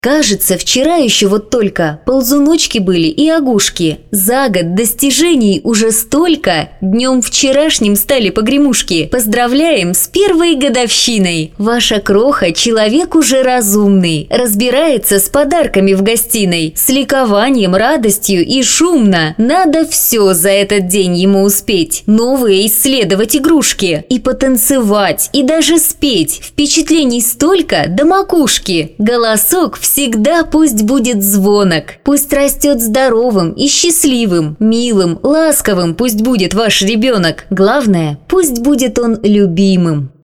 Кажется, вчера еще вот только ползуночки были и огушки. За год достижений уже столько. Днем вчерашним стали погремушки. Поздравляем с первой годовщиной. Ваша кроха – человек уже разумный. Разбирается с подарками в гостиной. С ликованием, радостью и шумно. Надо все за этот день ему успеть. Новые исследовать игрушки. И потанцевать, и даже спеть. Впечатлений столько до макушки. Голосок всегда пусть будет звонок. Пусть растет здоровым и счастливым, милым, ласковым пусть будет ваш ребенок. Главное, пусть будет он любимым.